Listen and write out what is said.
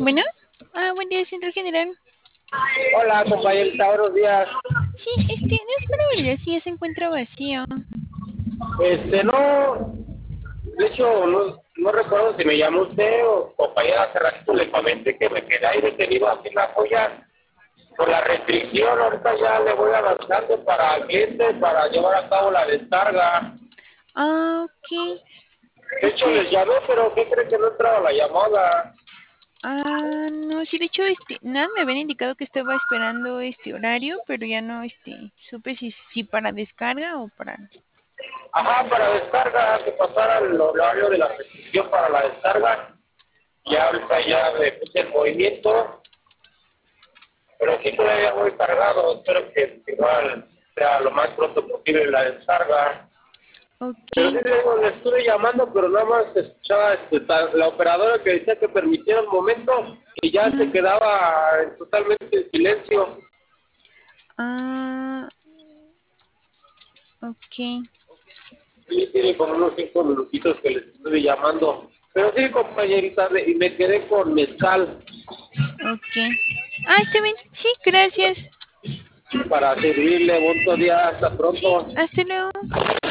Bueno, buen día, centro general. Hola, compañerita, buenos días. Sí, no es para validar si ya se encuentra vacío. No, de hecho, no recuerdo si me llamó usted o compañera. Hace ratito le comenté que me quedé ahí detenido aquí en la joya por la restricción. Ahorita ya le voy avanzando para el cliente para llevar a cabo la descarga. Ok. De hecho, les llamé, pero ¿qué cree que no entraba la llamada? No, sí, de hecho, nada, me habían indicado que estaba esperando este horario, pero ya no, supe si para descarga o para... Ajá, para descarga, que pasara el horario de la restricción para la descarga. Y ahorita ya me puse el movimiento. Pero sí todavía voy cargado, espero que igual sea lo más pronto posible la descarga. Ok. Pero sí le digo, le estuve llamando, pero nada más escuchaba la operadora que decía que permitiera un momento y ya se Ujú. quedaba totalmente en silencio. Ah, ok. Sí, tiene como unos 5 minutitos que les estuve llamando. Pero sí, compañerita, y me quedé con mezcal Ok. Está bien. Sí, gracias. para servirle. Buen día, hasta Sí, pronto. hasta luego.